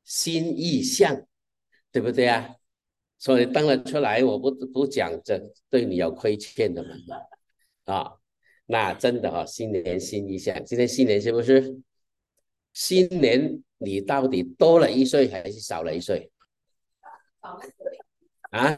新意象，对不对啊？所以登了出来，我不讲这对你有亏欠的嘛啊。那真的新年新意象，今天新年是不是？新年你到底多了一岁还是少了一岁啊？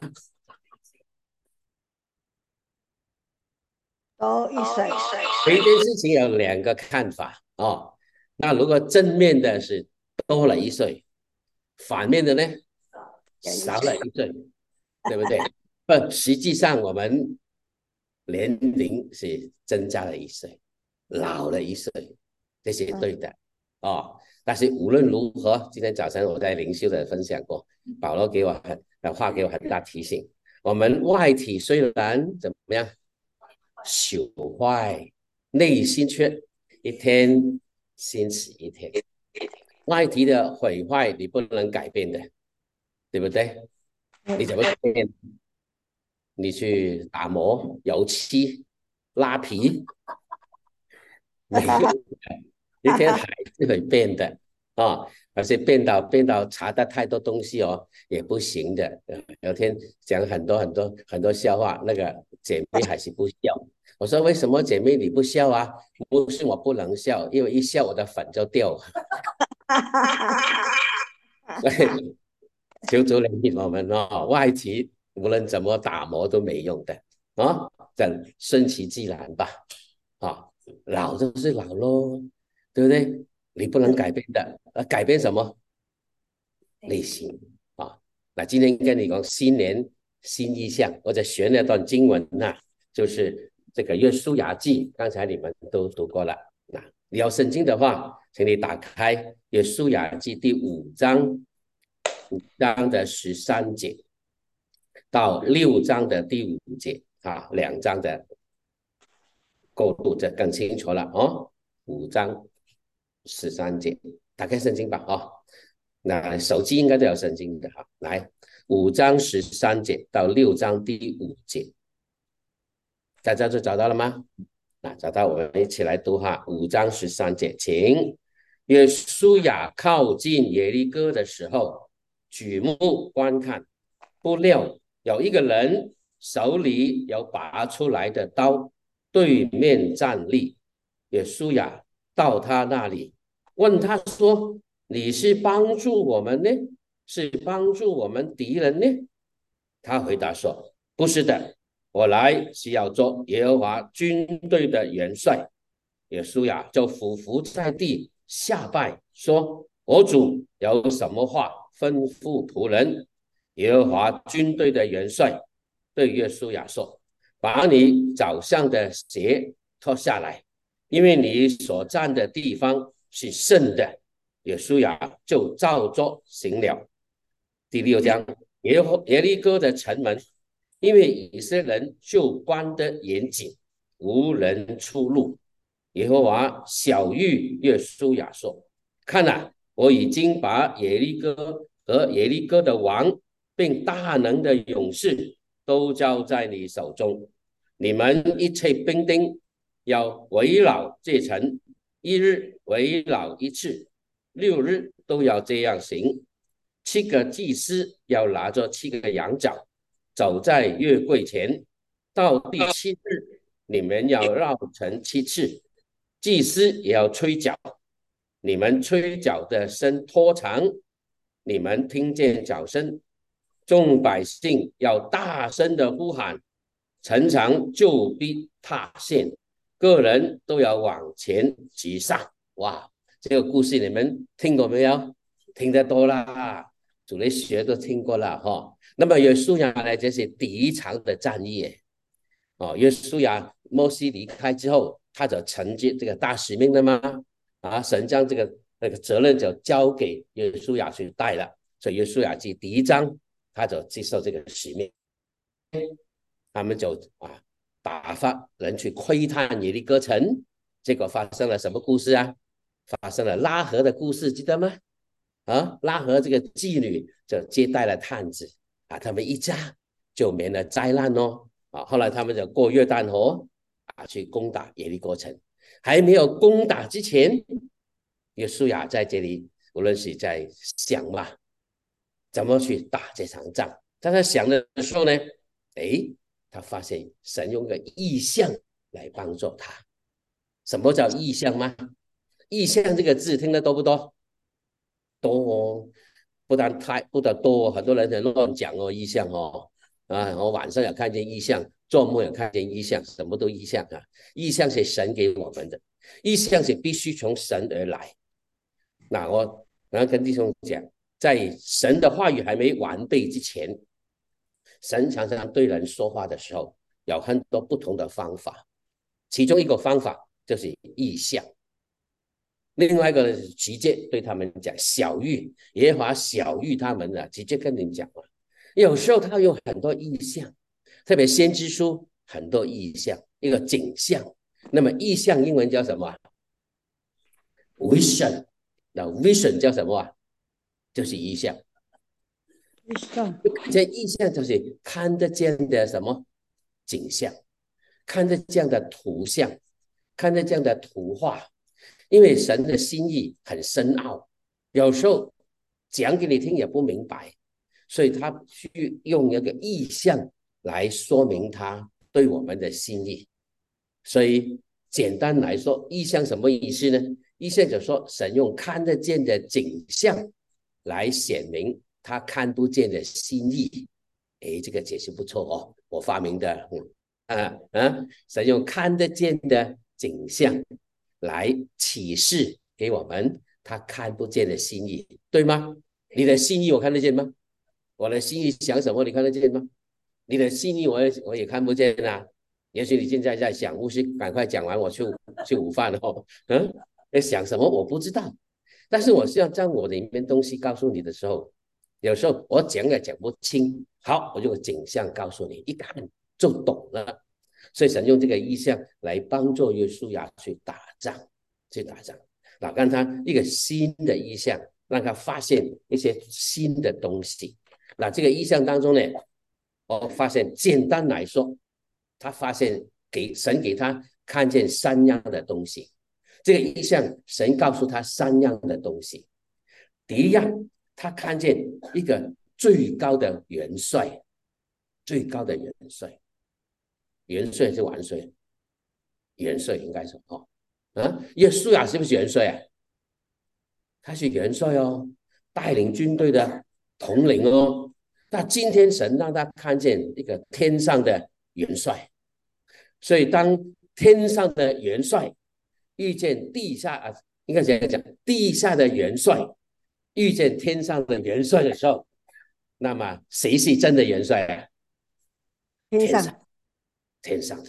多一岁。 这件事情有两个看法哦。那如果正面的是多了一岁，反面的呢少了一岁，对不对？实际上我们年龄是增加了一岁，老了一岁，这是对的哦。但是无论如何，今天早晨我在灵修的分享过，保罗给我给我很大提醒。我们外体虽然怎么样朽坏，内心却一天新似一天。外体的毁坏你不能改变的，对不对？你怎么改变？你去打磨、油漆、拉皮，没用的，一天还是会变的啊！而且变到查的太多东西也不行的。有天讲很多笑话，那个姐妹还是不笑。我说为什么姐妹你不笑啊？不是我不能笑，因为一笑我的粉就掉。所以求主怜悯我们外体无论怎么打磨都没用的等顺其自然吧啊，老就是老咯，对不对？你不能改变的，改变什么？内心啊。那今天跟你讲新年新意象，或者学那段经文就是这个约书亚记，刚才你们都读过了。那你要圣经的话，请你打开约书亚记第5章的13节到6章的第5节2章的过渡，这更清楚了5章13节，打开圣经吧那手机应该都有圣经的来5章13节到6章第5节，大家都找到了吗？找到，我们一起来读5章13节，请。约书亚靠近耶利哥的时候，举目观看，不料有一个人手里有拔出来的刀，对面站立。约书亚到他那里，问他说：你是帮助我们呢，是帮助我们敌人呢？他回答说：不是的，我来是要做耶和华军队的元帅。约书亚就俯伏在地下拜，说：我主有什么话吩咐仆人？耶和华军队的元帅对约书亚说：把你脚上的鞋脱下来，因为你所站的地方是圣的。约书亚就照着行了。第6章，耶利哥的城门，因为以色列人就关得严谨，无人出入。耶和华晓谕约书亚说：看我已经把耶利哥和耶利哥的王，并大能的勇士都交在你手中。你们一切兵丁要围绕这城，一日围绕一次，6日都要这样行。7个祭司要拿着7个羊角，走在月柜前。到第7日，你们要绕城7次。祭司也要吹角，你们吹角的声拖长，你们听见角声，众百姓要大声的呼喊，城墙就必塌陷，个人都要往前挤上。哇，这个故事你们听过没有？听得多啦，主力学都听过了那么约书亚呢，这是第一场的战役约书亚摩西离开之后，他就承接这个大使命了吗？神将那个责任就交给约书亚去带了，所以约书亚记第1章他就接受这个使命，他们就打发人去窥探耶利哥城，结果发生了什么故事啊？发生了拉合的故事，记得吗？拉合这个妓女就接待了探子他们一家就免了灾难后来他们就过约旦河去攻打耶利哥城，还没有攻打之前，约书亚在这里无论是在想嘛，怎么去打这场仗。在他想的时候呢，他发现神用个意象来帮助他。什么叫意象吗？意象这个字听得多不多？多哦，不得多，很多人在乱讲哦，意象哦。我晚上也看见意象，做梦也看见意象，什么都意象啊。意象是神给我们的，意象是必须从神而来。那我然后跟弟兄讲，在神的话语还没完备之前，神常常对人说话的时候有很多不同的方法，其中一个方法就是意象，另外一个直接对他们讲小玉，耶和华小玉他们呢，直接跟你讲了。有时候他有很多意象，特别先知书很多意象，一个景象。那么意象英文叫什么 ？vision。那 vision 叫什么？就是意象。这意象就是看得见的什么景象，看得见的图像，看得见的图画。因为神的心意很深奥，有时候讲给你听也不明白，所以他去用一个意象来说明他对我们的心意。所以简单来说，意象什么意思呢？意象就说神用看得见的景象来显明他看不见的心意。这个解释不错哦，我发明的。神用看得见的景象来启示给我们他看不见的心意，对吗？你的心意我看得见吗？我的心意想什么你看得见吗？你的心意我也看不见啊。也许你现在在想，牧师赶快讲完，我去午饭哦。在想什么我不知道，但是我是要将我里面东西告诉你的时候，有时候我讲也讲不清，好，我就景象告诉你，一看就懂了。所以神用这个意象来帮助约书亚去打仗，让他一个新的意象，让他发现一些新的东西。那这个意象当中呢，我发现简单来说，他发现神给他看见三样的东西。这个意象神告诉他三样的东西。第一样，他看见一个最高的元帅，最高的元帅，元帅是万岁，元帅应该是约书亚是不是元帅啊？他是元帅哦，带领军队的统领哦。那今天神让他看见一个天上的元帅，所以当天上的元帅遇见地下应该讲地下的元帅遇见天上的元帅的时候，那么谁是真的元帅啊？天上的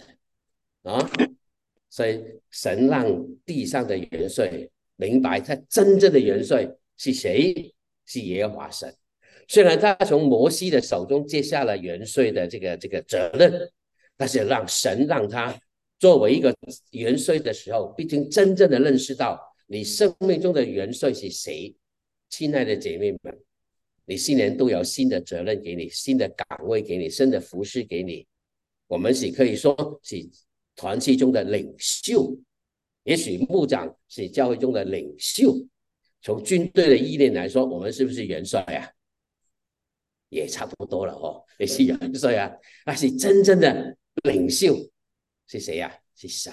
所以神让地上的元帅明白他真正的元帅是谁，是耶和华神。虽然他从摩西的手中接下了元帅的这个责任，但是神让他作为一个元帅的时候，毕竟真正的认识到你生命中的元帅是谁。亲爱的姐妹们，你新年都有新的责任给你，新的岗位给你，新的服饰给你。我们是可以说是团契中的领袖，也许牧长是教会中的领袖。从军队的意念来说，我们是不是元帅啊？也差不多了哦，也是元帅啊。但是真正的领袖是谁啊？是神。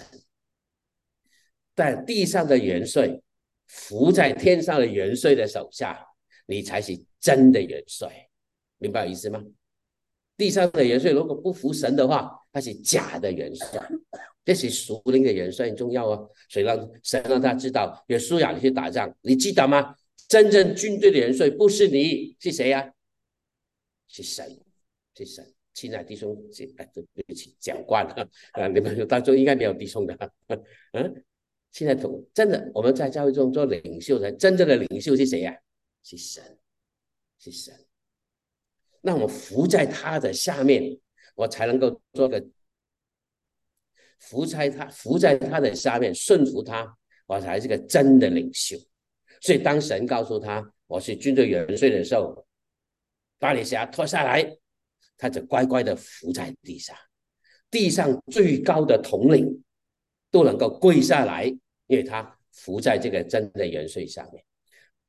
但地上的元帅服在天上的元帅的手下，你才是真的元帅，明白意思吗？地上的元帅如果不服神的话，他是假的元帅。这是属灵的元帅很重要哦，所以神让他知道，约书亚你去打仗，你记得吗？真正军队的元帅不是你，是谁呀？是神，是神。亲爱弟兄，对不起，讲惯了你们当中应该没有弟兄的。现在真的我们在教会中做领袖的，真正的领袖是谁呀？是神，是神。那我服在他的下面，我才能够做个服在他的下面，顺服他，我才是个真的领袖。所以当神告诉他我是军队元帅的时候，把你侠脱下来，他就乖乖的伏在地上，地上最高的统领都能够跪下来，因为他伏在这个真的元帅上面。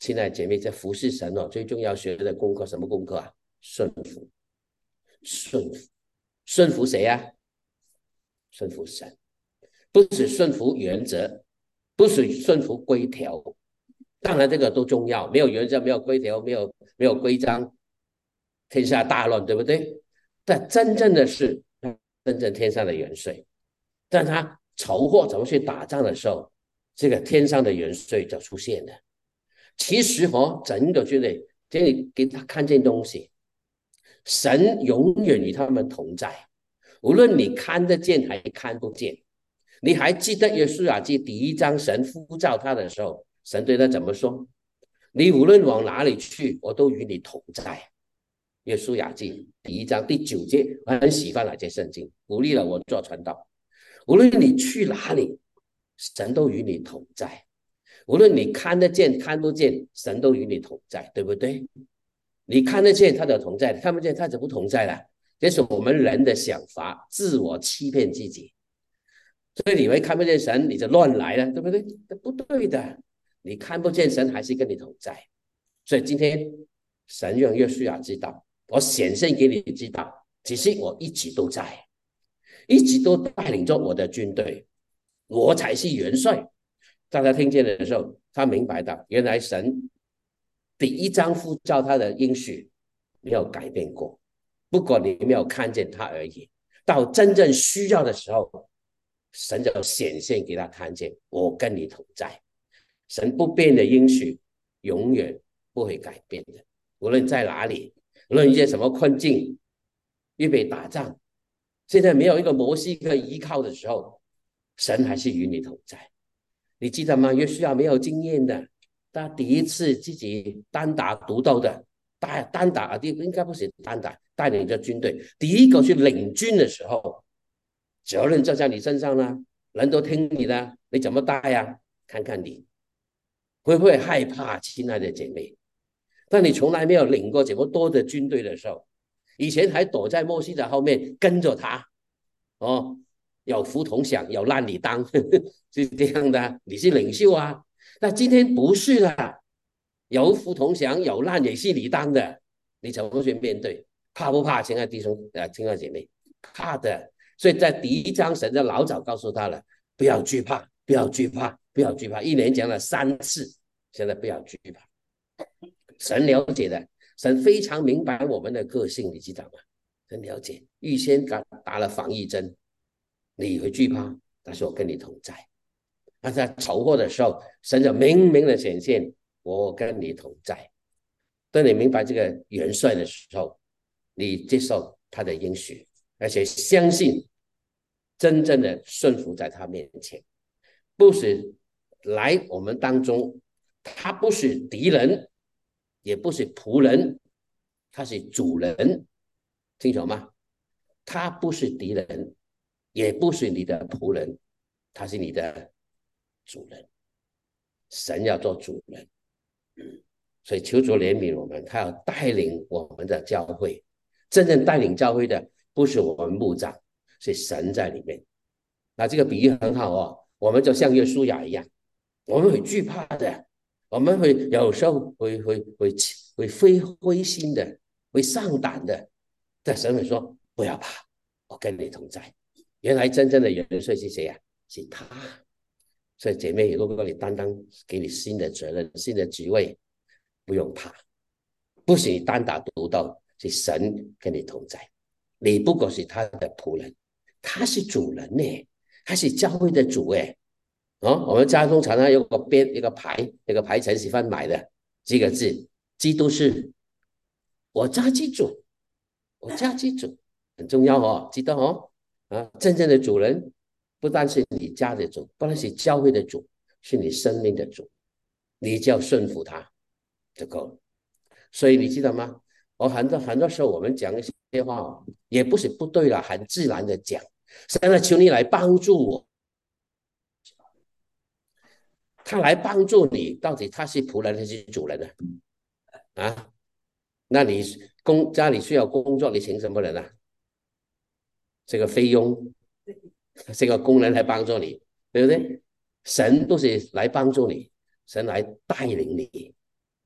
亲爱的姐妹，在服侍神哦，最重要学的功课什么功课啊？顺服，顺服，顺服谁啊？顺服神，不是顺服原则，不是顺服规条。当然这个都重要，没有原则，没有规条，没有规章，天下大乱，对不对？但真正的是真正天上的元帅，但他筹划怎么去打仗的时候，这个天上的元帅就出现了。其实整个军队这里给他看见东西，神永远与他们同在，无论你看得见还看不见。你还记得约书亚记第1章神呼召他的时候，神对他怎么说？你无论往哪里去，我都与你同在。约书亚记第1章第9节，我很喜欢那节圣经，鼓励了我做传道。无论你去哪里，神都与你同在。无论你看得见看不见，神都与你同在，对不对？你看得见他的同在，看不见他就不同在了。这是我们人的想法，自我欺骗自己。所以你以为看不见神，你就乱来了，对不对？不对的，你看不见神还是跟你同在。所以今天神让约书亚知道，我显现给你知道，其实我一直都在，一直都带领着我的军队，我才是元帅。当他听见的时候，他明白到原来神第1章呼召他的应许没有改变过，不过你没有看见他而已。到真正需要的时候，神就显现给他看见，我跟你同在。神不变的应许永远不会改变的，无论在哪里，无论遇见什么困境，预备打仗，现在没有一个摩西可以依靠的时候，神还是与你同在。你记得吗？约书亚没有经验的，他第一次自己单打独斗的，单打应该不是单打，带领着军队，第一个去领军的时候，责任就在你身上了，人都听你的，你怎么带呀？看看你会不会害怕，亲爱的姐妹？当你从来没有领过这么多的军队的时候，以前还躲在摩西的后面跟着他，哦，有福同享，有难你当，是这样的，你是领袖啊。那今天不是了，有福同享，有难也是你当的，你怎么去面对？怕不怕？亲爱的弟兄亲爱的姐妹，怕的。所以在第1章，神就老早告诉他了，不要惧怕，不要惧怕，不要惧怕。一连讲了3次，现在不要惧怕。神了解的，神非常明白我们的个性，你知道吗？神了解，预先打了防疫针，你会惧怕，但是我跟你同在。那在筹划的时候，神就明明的显现，我跟你同在。当你明白这个元帅的时候，你接受他的应许，而且相信真正的顺服在他面前，不是来我们当中，他不是敌人，也不是仆人，他是主人，清楚吗？他不是敌人，也不是你的仆人，他是你的主人。神要做主人，所以求主怜悯我们，他要带领我们的教会。真正带领教会的不是我们牧长，是神在里面。那这个比喻很好哦，我们就像约书亚一样，我们会惧怕的，我们会有时候会灰心的，会上胆的。但神会说不要怕，我跟你同在。原来真正的元帅是谁啊？是他。所以姐妹，如果你担当给你新的责任、新的职位，不用怕，不是你单打独斗，是神跟你同在。你不过是他的仆人，他是主人呢，他是教会的主哎。哦，我们家中常常有个一个牌，那个牌陈喜欢买的几个字：基督是我家之主，我家之主很重要哦，记得哦。啊，真正的主人不但是你家的主，不但是教会的主，是你生命的主，你就要顺服他就够了。所以你记得吗？我很多时候我们讲一些话，也不是不对了，很自然的讲。现在求你来帮助我，他来帮助你，到底他是仆人还是主人呢？啊，那你家里需要工作，你请什么人啊？这个菲佣，这个工人来帮助你，对不对？神不是来帮助你，神来带领你。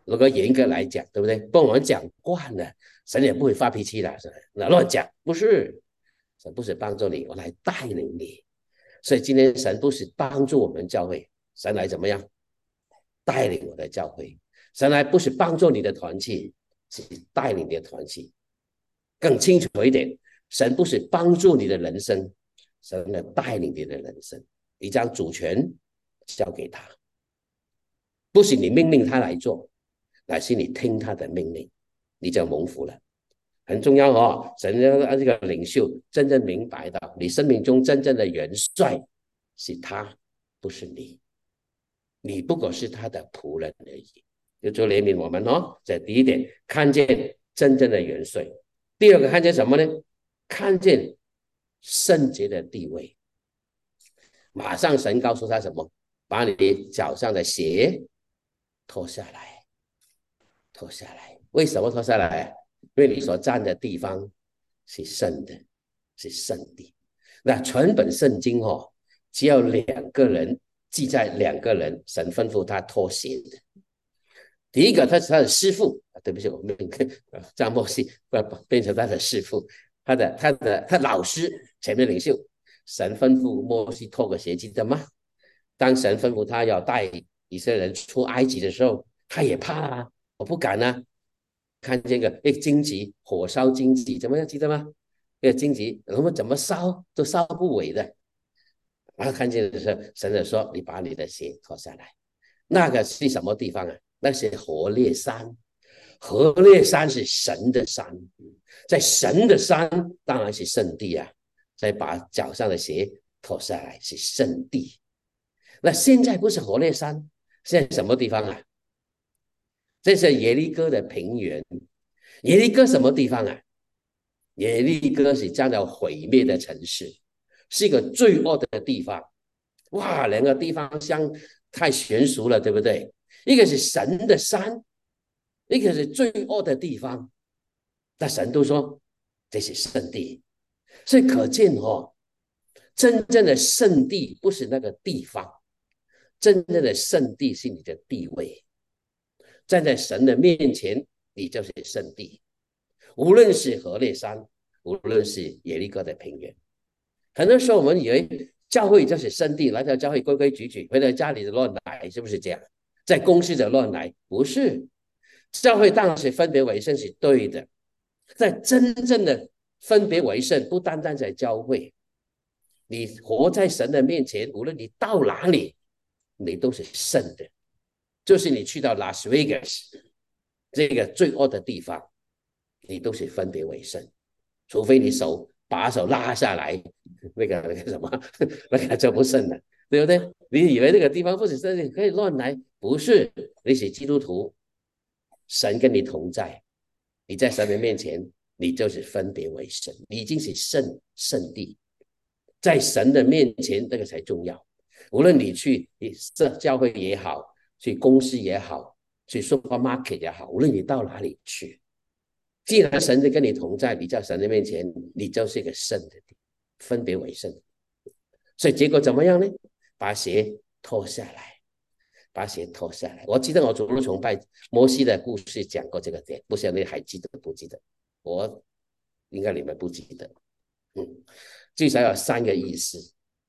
如果严格来讲，对不对？不然我们讲惯了，神也不会发脾气的，那乱讲不是，神不是帮助你，我来带领你。所以今天神不是帮助我们教会，神来怎么样带领我的教会？神来不是帮助你的团契，是带领你的团契。更清楚一点，神不是帮助你的人生，神来带领你的人生。你将主权交给他，不是你命令他来做，乃是你听他的命令，你就蒙福了。很重要哦，神让这个领袖真正明白到，你生命中真正的元帅是他，不是你，你不过是他的仆人而已。就主怜悯我们哦，这第一点，看见真正的元帅。第二个看见什么呢？看见圣洁的地位。马上神告诉他什么？把你脚上的鞋脱下来，脱下来。为什么脱下来？因为你所站的地方是圣的，是圣地。那全本圣经哦，只有两个人记载，两个人神吩咐他脱鞋的。第一个他是他的师傅，对不起，我们张默西变成他的师傅，他老师前面领袖，神吩咐摩西脱个鞋，记得吗？当神吩咐他要带以色列人出埃及的时候，他也怕啊，我不敢啊。看这个荆棘，火烧荆棘，怎么样？记得吗？这个荆棘，我们怎么烧都烧不萎的。然后看见的时候，神就说：“你把你的鞋脱下来。”那个是什么地方啊？那是何烈山。何烈山是神的山，在神的山当然是圣地啊。再把脚上的鞋脱下来是圣地。那现在不是何烈山，现在什么地方啊？这是耶利哥的平原。耶利哥什么地方啊？耶利哥是将要毁灭的城市，是一个罪恶的地方。哇，两个地方太悬殊了，对不对？一个是神的山，一个是罪恶的地方。那神都说这是圣地，所以可见哦，真正的圣地不是那个地方，真正的圣地是你的地位。站在神的面前，你就是圣地。无论是何烈山，无论是耶利哥的平原。很多时候我们以为教会就是圣地，来到教会规规矩矩，回到家里的乱来，是不是这样？在公司的乱来，不是。教会当然是分别为圣是对的，在真正的分别为圣，不单单在教会，你活在神的面前，无论你到哪里，你都是圣的。就是你去到拉斯维加斯这个罪恶的地方，你都是分别为圣，除非你把手拉下来，那个什么，那个就不圣了，对不对？你以为那个地方不是圣地，可以乱来？不是，你是基督徒，神跟你同在，你在神的面前，你就是分别为圣，你已经是圣地，在神的面前，那个才重要。无论你去教会也好，去公司也好，去 supermarket 也好，无论你到哪里去，既然神就跟你同在，你在神的面前，你就是一个圣的，分别为圣。所以结果怎么样呢？把鞋脱下来，把鞋脱下来。我记得我主日崇拜摩西的故事讲过这个点，不晓得你还记得不记得？我应该你们不记得。最少有3个意思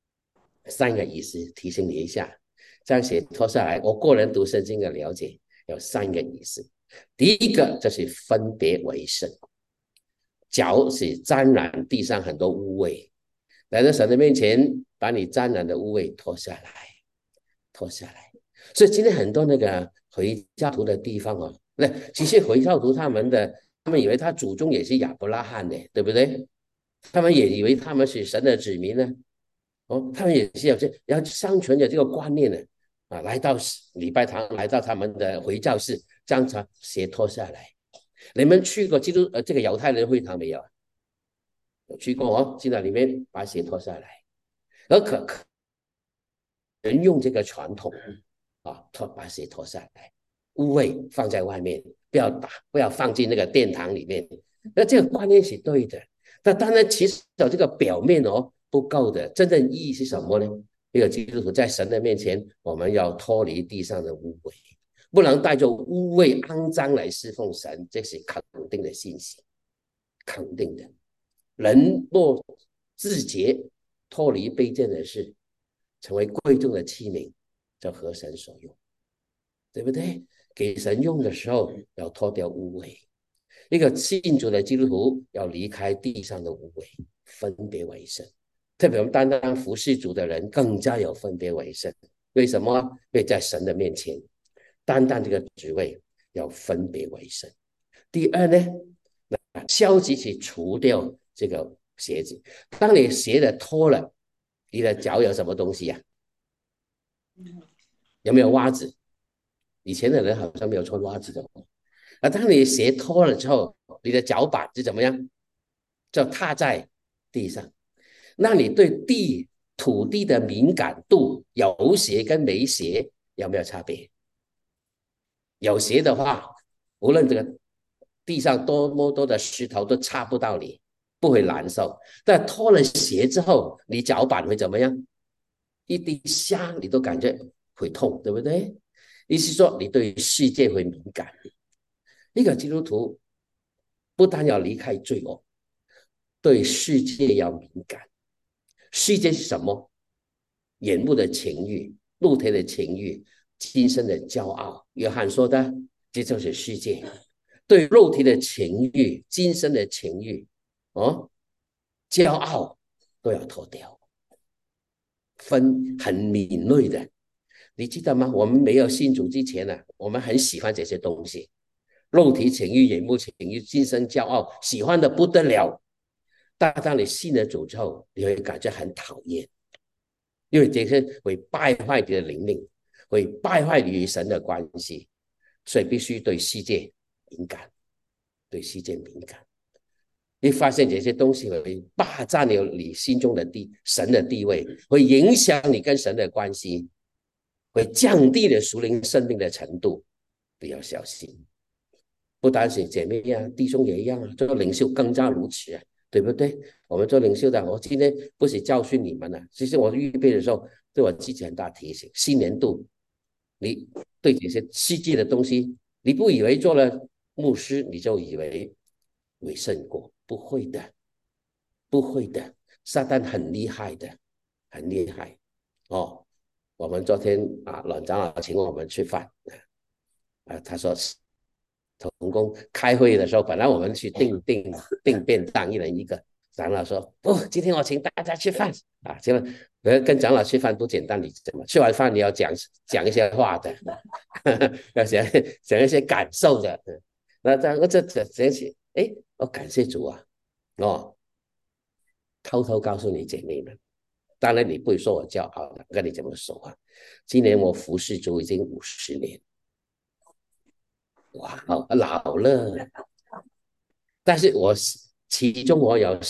，3个意思提醒你一下。将鞋脱下来，我个人读圣经的了解有3个意思。第一个就是分别为圣，脚是沾染地上很多污秽，来到神的面前，把你沾染的污秽脱下来，脱下来。所以今天很多那个回教徒的地方哦，其实回教徒他们以为他祖宗也是亚伯拉罕的，对不对？他们也以为他们是神的子民呢。他们也是要相传的这个观念呢。来到礼拜堂，来到他们的回教室，将鞋脱下来。你们去过这个犹太人会堂没有？有去过哦，进到里面把鞋脱下来，而可人用这个传统把鞋脱下来，污秽放在外面，不要放进那个殿堂里面。那这个观念是对的，那当然其实这个表面不够的，真正意义是什么呢？一个基督徒在神的面前，我们要脱离地上的污秽， 不能带着污秽肮脏来侍奉神，这是肯定的信息，肯定的。人若自洁，脱离卑贱的事，成为贵重的器皿，就合神所用，对不对？给神用的时候，要脱掉污秽。一个信主的基督徒要离开地上的污秽，分别为圣。特别我们单单服侍主的人，更加有分别为圣。为什么？因为在神的面前，单单这个职位要分别为圣。第二呢，消极去除掉这个鞋子。当你鞋的脱了，你的脚有什么东西呀、有没有袜子？以前的人好像没有穿袜子的。当你鞋脱了之后，你的脚板是怎么样？就踏在地上。那你对土地的敏感度，有鞋跟没鞋有没有差别？有鞋的话，无论这个地上多么多的石头都插不到你，不会难受。但脱了鞋之后，你脚板会怎么样？一滴香你都感觉会痛，对不对？意思说你对世界会敏感。一个基督徒不但要离开罪恶，对世界要敏感。世界是什么？眼目的情欲、肉体的情欲、今生的骄傲。约翰说的，这就是世界。对肉体的情欲、今生的情欲，骄傲都要脱掉，分很敏锐的。你记得吗？我们没有信主之前呢、我们很喜欢这些东西，肉体情欲、眼目情欲、今生骄傲，喜欢的不得了。但当你信了主之后，你会感觉很讨厌，因为这些会败坏你的灵命，会败坏你与神的关系，所以必须对世界敏感，对世界敏感。你发现这些东西会霸占了你心中的神的地位，会影响你跟神的关系，会降低你属灵生命的程度，不要小心。不单是姐妹呀、弟兄也一样啊，做领袖更加如此啊，对不对？我们做领袖的，我今天不是教训你们了，其实我预备的时候对我自己很大提醒。新年度，你对这些世界的东西，你不以为做了牧师你就以为胜过，不会的，不会的。撒旦很厉害的，很厉害哦。我们昨天阮长老请我们吃饭他说同工开会的时候，本来我们去订便当，一人一个。长老说：不，今天我请大家吃饭啊！结果跟长老吃饭不简单，你怎么吃完饭你要讲一些话的，要讲一些感受的。那这讲起，哎，我感谢主啊！偷偷告诉你姐妹们，当然你不会说我骄傲了，跟你怎么说啊？今年我服侍主已经50年，哇，老了。但是其中我有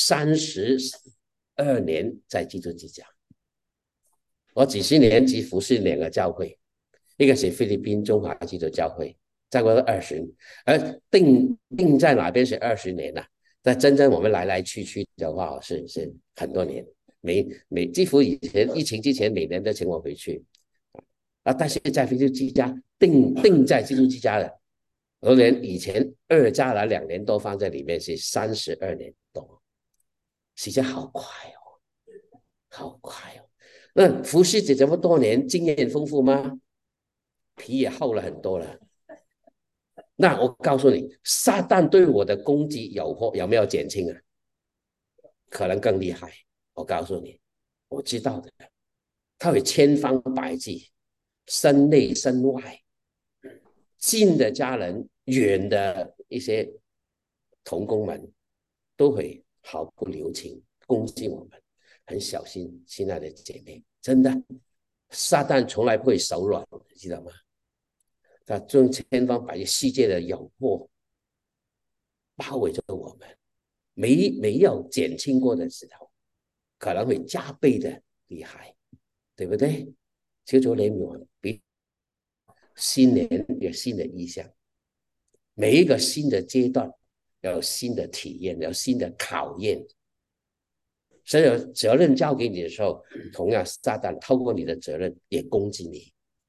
32年在基督之家，我几十年只服侍2个教会，一个是菲律宾中华基督教会，在过20年，而定在哪边是20年了。但真正我们来来去去的话，是很多年，几乎以前疫情之前每年都请我回去但是在基督之家定在基督之家的，而连以前加了2年多放在里面是32年多，时间好快哦，好快哦。那服侍这么多年，经验丰富吗？皮也厚了很多了。那我告诉你，撒旦对我的攻击有没有减轻啊？可能更厉害。我告诉你，我知道的，他会千方百计，身内身外，近的家人，远的一些同工们，都会毫不留情攻击我们。很小心，亲爱的姐妹，真的，撒旦从来不会手软，你知道吗？他用千方百计世界的诱惑包围着我们，没有减轻过的时候，可能会加倍的厉害，对不对？求主怜悯我们，比新年有新的意向，每一个新的阶段要有新的体验，要有新的考验。所以有责任交给你的时候，同样撒旦透过你的责任也攻击你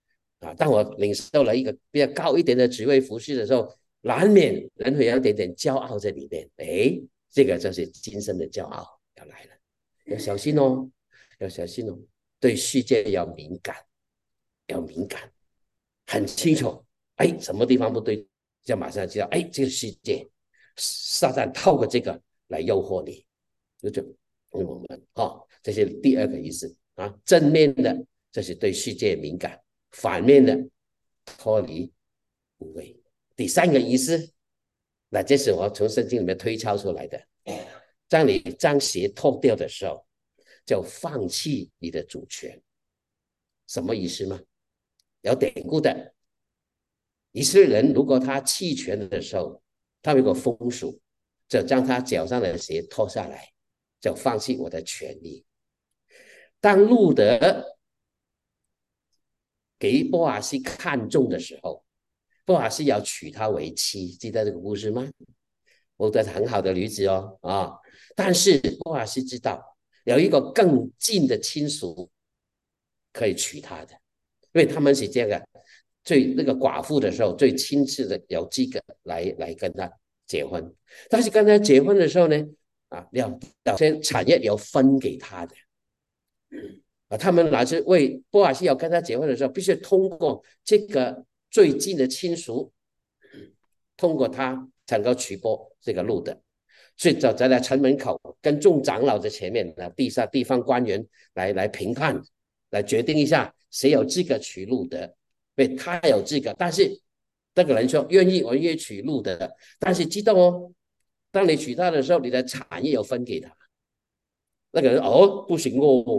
当我领受了一个比较高一点的职位服饰的时候，难免人会有一点点骄傲在里面。哎，这个就是今生的骄傲要来了，要小心哦，要小心哦，对世界要敏感，要敏感，很清楚，哎，什么地方不对，就马上知道，哎，这个世界，撒旦透过这个来诱惑你，就我们这是第二个意思正面的，这是对世界敏感，反面的脱离无为。第三个意思，那这是我从圣经里面推敲出来的。当你将鞋脱掉的时候，就放弃你的主权。什么意思吗？有典故的。以色列人如果他弃权的时候，他有个风俗，就将他脚上的鞋脱下来，就放弃我的权利。当路德给波阿西看中的时候，波阿西要娶她为妻，记得这个故事吗？路德很好的女子但是波阿西知道有一个更近的亲属可以娶她的，因为他们是这个那个寡妇的时候最亲切的有资格来跟他结婚，但是跟他结婚的时候呢，有些产业要分给他的。他们拿去为波阿西要跟他结婚的时候，必须通过这个最近的亲属，通过他才能够娶波这个路的，所以就在城门口跟众长老在前面，地方官员来评判，来决定一下谁有资格娶路的，因为他有资格，但是那个人说愿意，我愿意娶路的，但是记得哦，当你娶他的时候，你的产业要分给他。那个人不行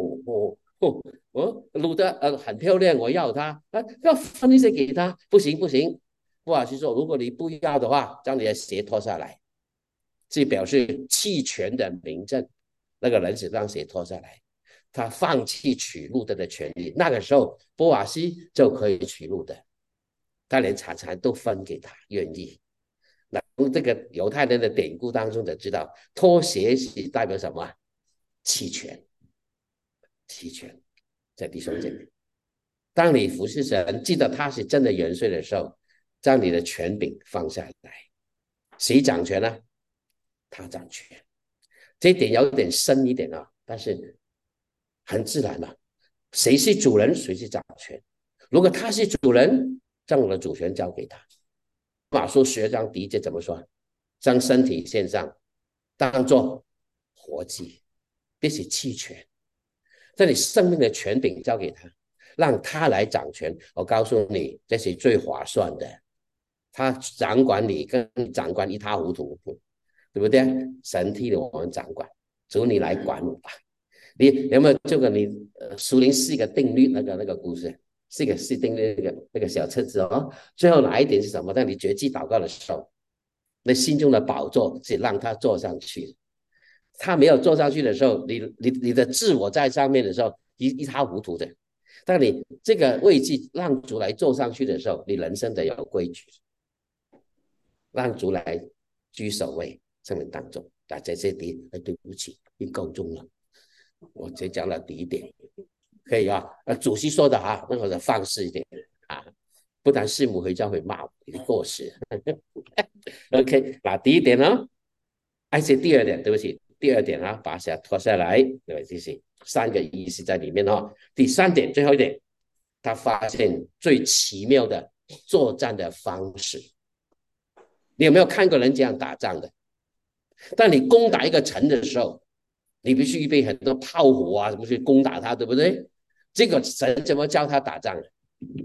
路的很漂亮，我要他要分一些给他，不行不行，不好意思说，如果你不要的话，将你的鞋脱下来，这表示弃权的明证。那个人是让鞋脱下来，他放弃娶路德的权利。那个时候，波瓦西就可以娶路德，他连产都分给他，愿意。那这个犹太人的典故当中就知道，脱鞋是代表什么？弃权，弃权，在弟兄姐妹，当你服侍神，记得他是真的元帅的时候，将你的权柄放下来。谁掌权呢？他掌权。这一点有点深一点但是很自然嘛。谁是主人，谁是掌权。如果他是主人，将我的主权交给他。马书10章第1节怎么说？将身体献上，当作活祭，这是弃权。这里生命的权柄交给他，让他来掌权。我告诉你，这是最划算的。他掌管你，跟长官一塌糊涂，对不对？神替我们掌管，主你来管我吧。你有没有这个属灵4个定律那个故事？4个4定律那个小册子最后哪一点是什么？当你绝技祷告的时候，那心中的宝座是让他坐上去。他没有坐上去的时候，你的自我在上面的时候一塌糊涂的。当你这个位置让主来坐上去的时候，你人生的有规矩，让主来居首位生命当中。这些对不起，你够重了。我只讲了第1点，可以主席说的那个放肆一点不然师母回家会骂我，你过时。OK， 那第1点还是第2点，对不起，第2点把鞋脱下来，对，这是3个意思在里面第3点，最后一点，他发现最奇妙的作战的方式。你有没有看过人这样打仗的？当你攻打一个城的时候，你必须预备很多炮火什么去攻打它，对不对？这个神怎么教他打仗的？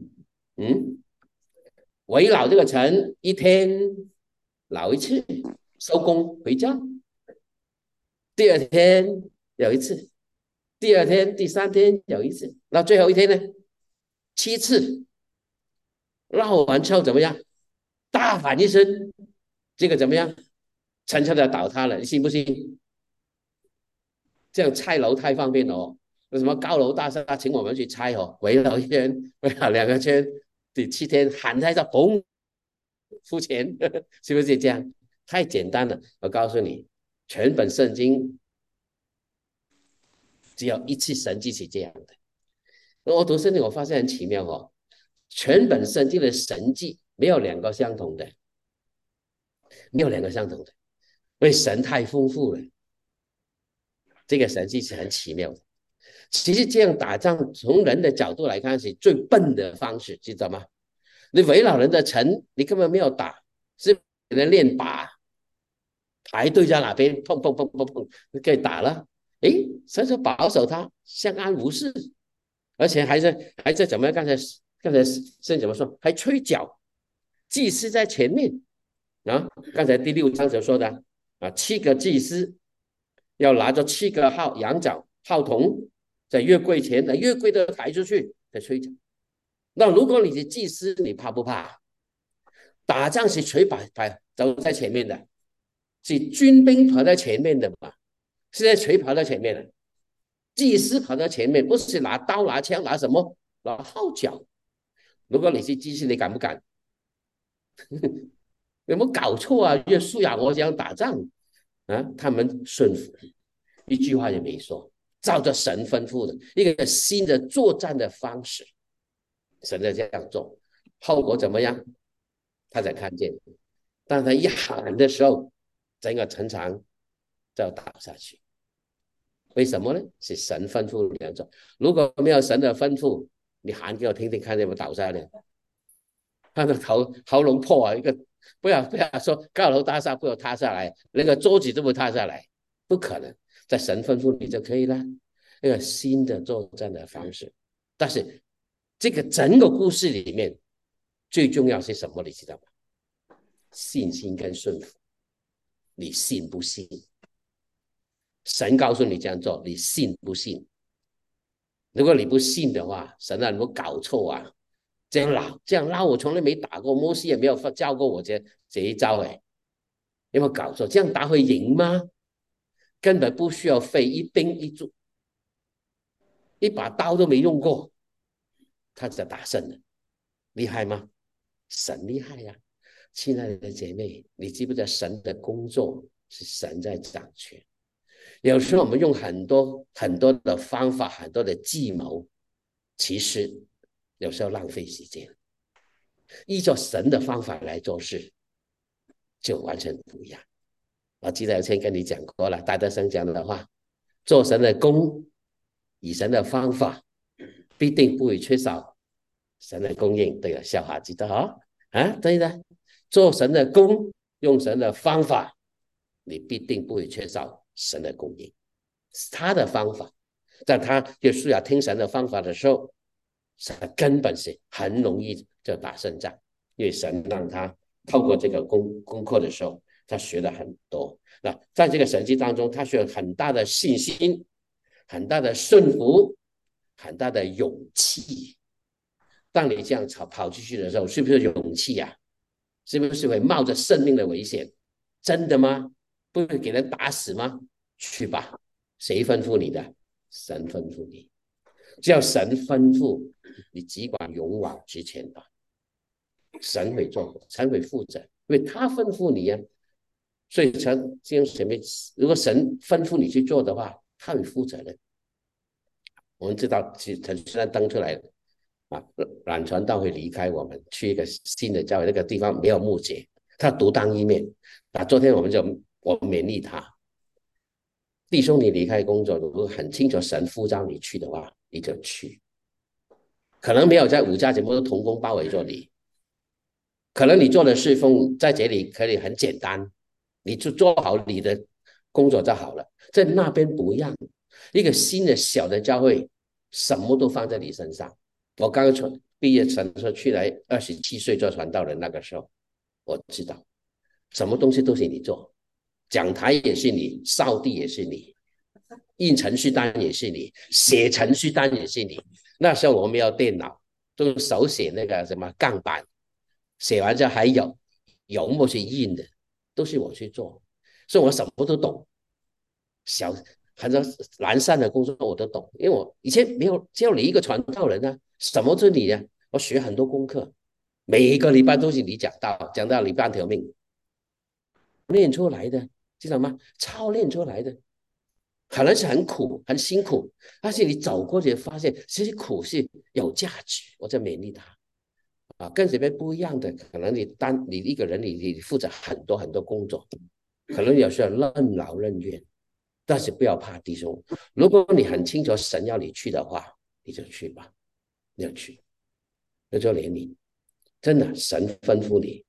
围绕这个城1天绕1次，收工回家。第2天有1次，第2天、第3天有1次，那最后1天呢？7次。绕完之后怎么样？大喊一声，这个怎么样？城墙要倒塌了，你信不信？这样拆楼太方便了有什么高楼大厦，请我们去拆围绕1圈，围绕2个圈，第7天喊在这，嘣，付钱，是不是这样？太简单了。我告诉你，全本圣经只有1次神迹是这样的。我读圣经，我发现很奇妙全本圣经的神迹没有两个相同的，没有两个相同的，因为神太丰富了，这个神迹是很奇妙的。其实这样打仗，从人的角度来看是最笨的方式，知道吗？你围绕人的城，你根本没有打，是人练靶，排队在哪边，砰砰砰砰砰，可以打了。诶，神说保守他，相安无事，而且还在怎么样？刚才圣怎么说？还吹角，祭司在前面啊。刚才第6章所说的啊，7个祭司要拿着7个羊角号筒，在月柜前，把月柜都抬出去，在吹角。那如果你是祭司，你怕不怕？打仗是谁走在前面的？是军兵跑在前面的嘛？现在谁跑在前面了？祭司跑在前面，不是拿刀拿枪拿什么？拿号角。如果你是祭司，你敢不敢？有没有搞错啊？约书亚我想打仗啊，他们顺服，一句话也没说，照着神吩咐的一个新的作战的方式，神在这样做，后果怎么样？他才看见。当他一喊的时候，整个城墙就要倒下去。为什么呢？是神吩咐你要做。如果没有神的吩咐，你喊给我听听，看有没有倒下来。他的喉咙破啊，一个不要说高楼大厦不要塌下来，那个桌子都不塌下来，不可能。在神吩咐你就可以了，一个新的作战的方式。但是这个整个故事里面最重要是什么？你知道吗？信心跟顺服。你信不信？神告诉你这样做，你信不信？如果你不信的话，神啊，你有搞错啊！这样拉，我从来没打过，摩西也没有教过我这一招，哎，有没有搞错？这样打会赢吗？根本不需要费一兵一卒，一把刀都没用过，他就打胜了，厉害吗？神厉害呀、亲爱的姐妹，你记不记得神的工作是神在掌权？有时候我们用很多很多的方法，很多的计谋，其实有时候浪费时间。依照神的方法来做事，就完全不一样。我记得以前跟你讲过了，戴德生讲的话，做神的工，以神的方法，必定不会缺少神的供应。对了，笑话记得啊，对的，做神的工，用神的方法，你必定不会缺少神的供应。是他的方法，但他就是要听神的方法的时候，根本是很容易就打胜仗，因为神让他透过这个功课的时候，他学了很多。那在这个神迹当中，他需要很大的信心，很大的顺服，很大的勇气。当你这样跑出去的时候，是不是勇气呀、是不是会冒着生命的危险？真的吗？不会给人打死吗？去吧，谁吩咐你的？神吩咐你。只要神吩咐，你只管勇往直前吧。神会做，神会负责，因为他吩咐你呀、所以神前面，如果神吩咐你去做的话，他会负责的。我们知道，陈虽然登出来了啊，冉传道会离开我们，去一个新的教会，那个地方没有牧者，他独当一面。那昨天我勉励他，弟兄，你离开工作，如果很清楚神呼召你去的话，你就去。可能没有在5家全部都同工包围着你，可能你做的侍奉在这里可以很简单，你就做好你的工作就好了。在那边不一样，一个新的小的教会，什么都放在你身上。我刚刚毕业成说去来27岁做传道人，那个时候我知道什么东西都是你做，讲台也是你，扫地也是你，印程序单也是你，写程序单也是你。那时候我们没有电脑，都手写那个什么杠板，写完之后还有墨去印的，都是我去做，所以我什么都懂。很多蓝山的工作我都懂，因为我以前没有只有你一个传道人啊，什么都是你啊，我学很多功课，每一个礼拜都是你讲到你半条命练出来的，知道吗？操练出来的。可能是很苦很辛苦，但是你走过去发现，其实苦是有价值。我在勉励他， 跟姐妹不一样的，可能你一个人你负责很多很多工作，可能有时候任劳任怨，但是不要怕弟兄，如果你很清楚神要你去的话，你就去吧，你要去，那就怜悯，真的神吩咐你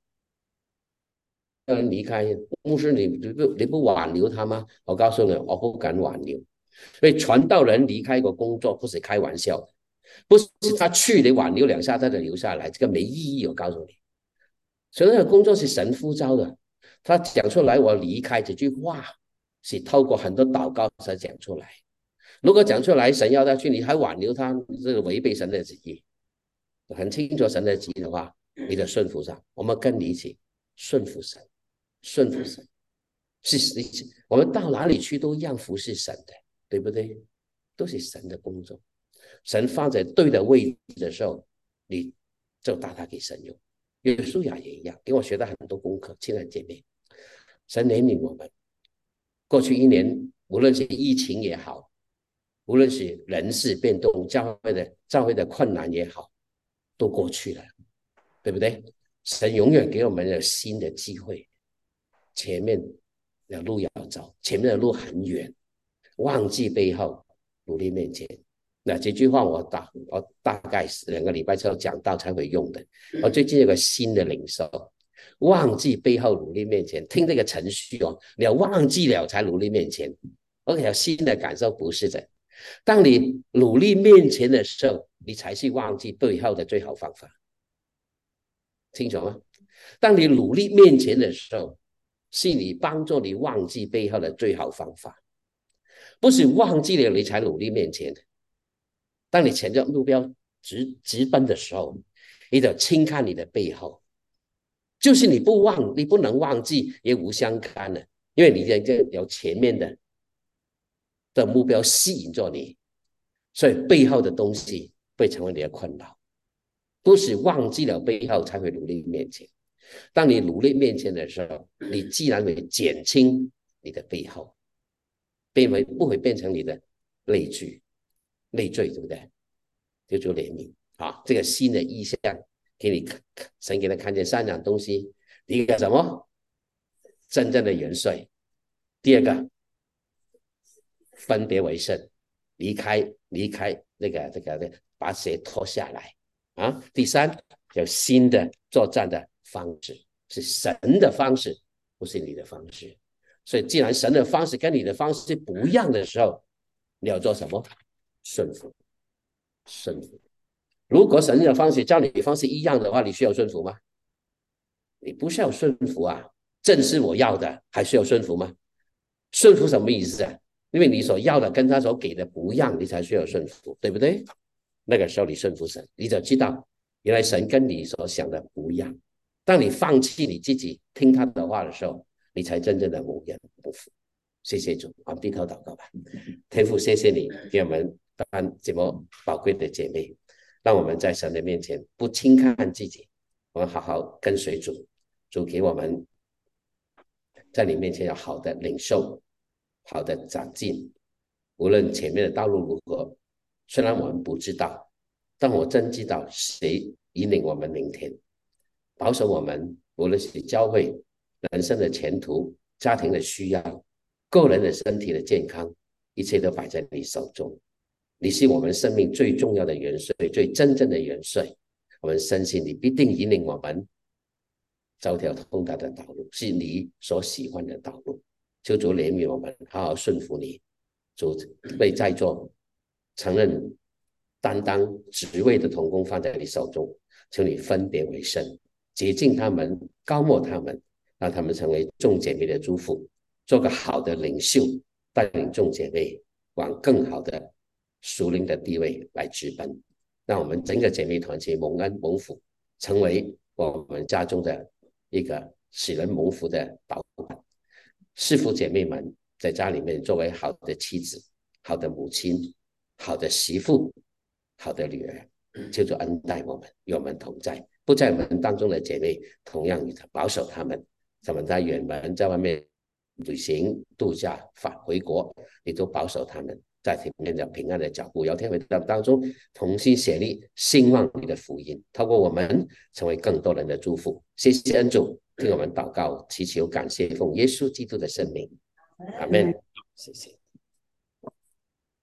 离开牧师你不挽留他吗？我告诉你，我不敢挽留，所以传道人离开一个工作不是开玩笑的，不是他去你挽留两下他就留下来，这个没意义，我告诉你。所以那个工作是神呼召的，他讲出来我离开这句话是透过很多祷告才讲出来。如果讲出来神要他去，你还挽留他，这个违背神的旨意。很清楚神的旨意的话，你的顺服上，我们跟你一起顺服神，顺服神是我们到哪里去都一样服侍神的，对不对？都是神的工作，神放在对的位置的时候，你就把它给神用。约书亚也一样，给我学到很多功课，亲爱的姐妹，神怜悯我们。过去一年，无论是疫情也好，无论是人事变动、教会的困难也好，都过去了，对不对？神永远给我们有新的机会，前面的路要走，前面的路很远，忘记背后，努力面前。那这句话我大概2个礼拜之后讲到才会用的。我最近有个新的领受，忘记背后，努力面前。听这个程序哦，你要忘记了才努力面前。OK， 有新的感受不是的。当你努力面前的时候，你才是忘记背后的最好方法。清楚吗？当你努力面前的时候，是你帮助你忘记背后的最好方法，不是忘记了你才努力面前的。当你前着目标直奔的时候，你得轻看你的背后，就是你不能忘记，也无相干了，因为你有前面的目标吸引着你，所以背后的东西会成为你的困扰。不是忘记了背后才会努力面前。当你努力面前的时候，你既然会减轻你的背后，不会变成你的累赘，对不对？就做怜悯啊，这个新的意象给你神给他看见3样东西，第一个什么？真正的元帅。第二个，分别为圣，离开那个把鞋脱下来啊。第3，有新的作战的方式，是神的方式，不是你的方式。所以既然神的方式跟你的方式不一样的时候，你要做什么？顺服，顺服。如果神的方式叫你的方式一样的话，你需要顺服吗？你不需要顺服啊，正是我要的，还需要顺服吗？顺服什么意思啊？因为你所要的跟他所给的不一样，你才需要顺服，对不对？那个时候你顺服神，你就知道原来神跟你所想的不一样。当你放弃你自己听他的话的时候，你才真正的无缘不服。谢谢主，我们低头祷告吧。天父，谢谢你给我们这么宝贵的姐妹，让我们在神的面前不轻看自己，我们好好跟随主。主给我们在你面前有好的领受，好的长进。无论前面的道路如何，虽然我们不知道，但我真知道谁引领我们明天，保守我们，无论是教会、人生的前途、家庭的需要、个人的身体的健康，一切都摆在你手中。你是我们生命最重要的元帅，最真正的元帅。我们深信你必定引领我们走条通达的道路，是你所喜欢的道路。求主怜悯我们，好好顺服你。主为在座承认担当职位的同工放在你手中，求你分别为圣，洁净他们，高抹他们，让他们成为众姐妹的祝福，做个好的领袖，带领众姐妹往更好的属灵的地位来直奔。让我们整个姐妹团体蒙恩蒙福，成为我们家中的一个使人蒙福的祷告。师父姐妹们在家里面作为好的妻子、好的母亲、好的媳妇、好的女儿，求主恩待我们，与我们同在。不在我们当中的姐妹，同样保守他们，他们在远门在外面旅行度假回国，你都保守他们， 在前面的平安的脚步，要天父当中同心协力兴旺你的福音，透过我们成为更多人的祝福。谢谢恩主，听我们祷告祈求感谢，奉耶稣基督的圣名，阿门。谢谢。